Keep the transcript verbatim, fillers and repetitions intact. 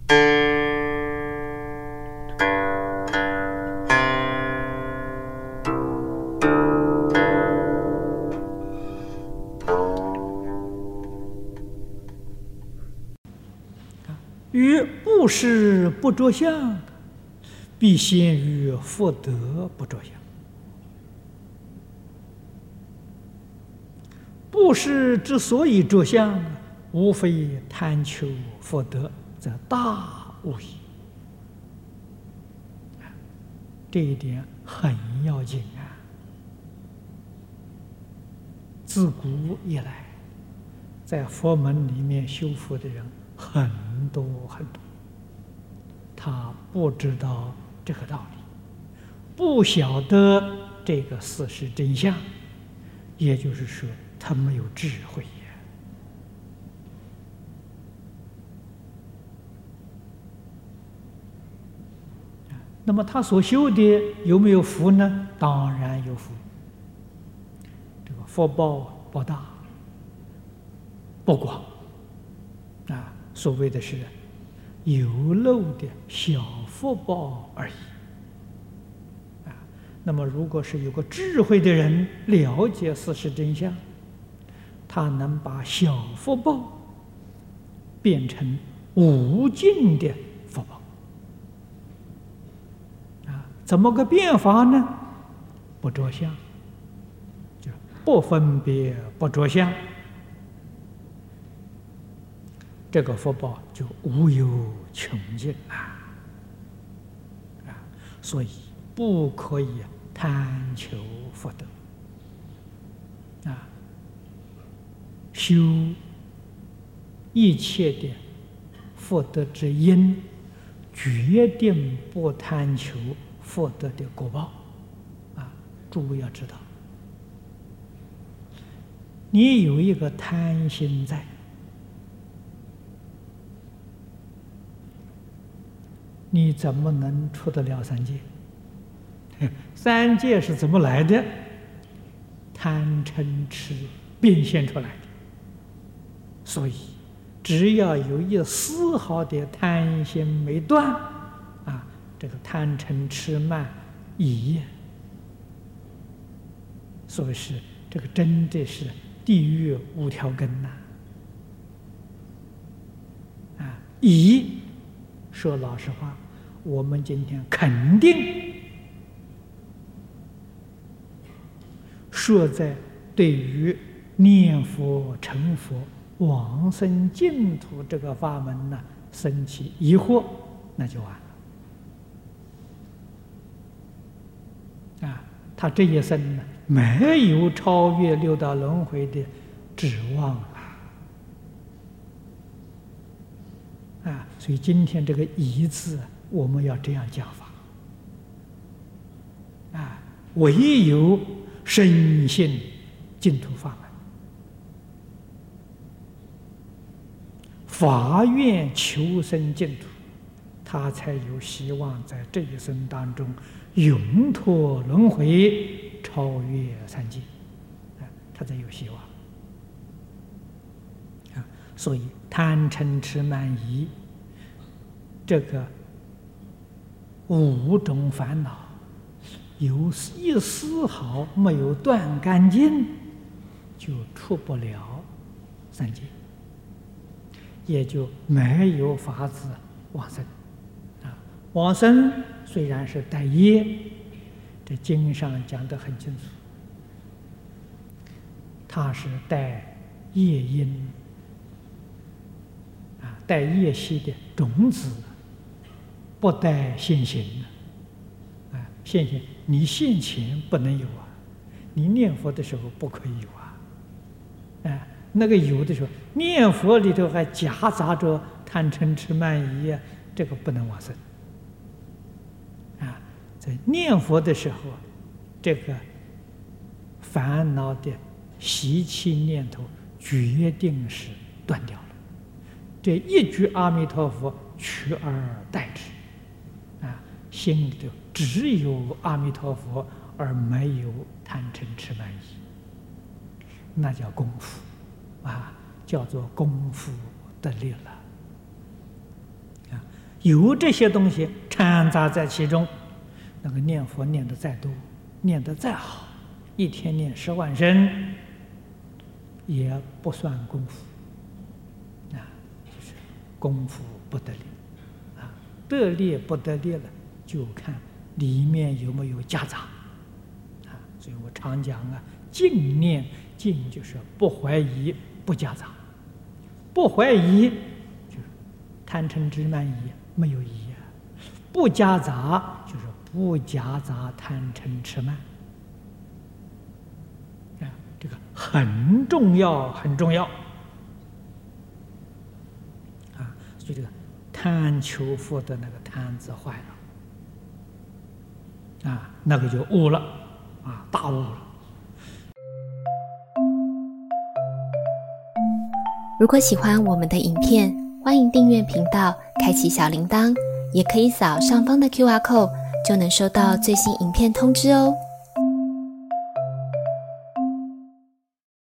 于布施不着相，必先于福德不着相。布施之所以着相，无非贪求福德，则大无疑。这一点很要紧啊！自古以来，在佛门里面修福的人很多很多，他不知道这个道理，不晓得这个事实真相，也就是说，他没有智慧呀。那么他所修的有没有福呢？当然有福。这个福报不大不广啊，所谓的是有漏的小福报而已啊。那么如果是有个智慧的人了解事实真相，他能把小福报变成无尽的福报。怎么个变法呢？不着相，就不分别不着相，这个福报就无有穷尽啊！啊，所以不可以贪求福德啊，修一切的福德之因，决定不贪求福德的果报啊！诸位要知道，你有一个贪心在，你怎么能出得了三界？三界是怎么来的？贪嗔痴变现出来的。所以，只要有一丝毫的贪心没断啊，这个贪嗔痴慢疑，所以是这个真的是地狱五条根呐！啊，疑，说老实话，我们今天肯定说在对于念佛成佛往生净土这个法门呢，生起疑惑，那就完了。啊，他这一生呢，没有超越六道轮回的指望啊！啊，所以今天这个“疑”字，我们要这样讲法。啊，唯有深信净土法门，发愿求生净土，他才有希望在这一生当中永脱轮回，超越三界，啊，他才有希望。啊，所以贪嗔痴慢疑这个五种烦恼，有一丝毫没有断干净，就出不了三界，也就没有法子往生。啊，往生虽然是带业，这经上讲得很清楚，它是带业因啊，带业系的种子，不带现行啊。现行你现前不能有啊，你念佛的时候不可以有啊。哎，那个有的时候念佛里头还夹杂着贪嗔痴慢疑啊，这个不能往生啊。在念佛的时候，这个烦恼的习气念头决定是断掉了，这一句阿弥陀佛取而代之啊，心里头只有阿弥陀佛，而没有贪嗔痴慢疑，那叫功夫啊，叫做功夫得力了啊。 有这些东西掺杂在其中，那个念佛念得再多，念得再好，一天念十万声，也不算功夫啊，就是功夫不得力啊，得力不得力了，就看里面有没有夹杂啊。所以我常讲啊，净念，净就是不怀疑，不夹杂，不怀疑就是贪嗔痴慢疑没有疑啊，不夹杂就是不夹杂贪嗔痴慢啊，这个很重要，很重要啊。所以这个贪求福的那个贪字坏了啊，那个就悟了啊，大悟了。 如果喜欢我们的影片，欢迎订阅频道，开启小铃铛，也可以扫上方的 Q R code， 就能收到最新影片通知哦。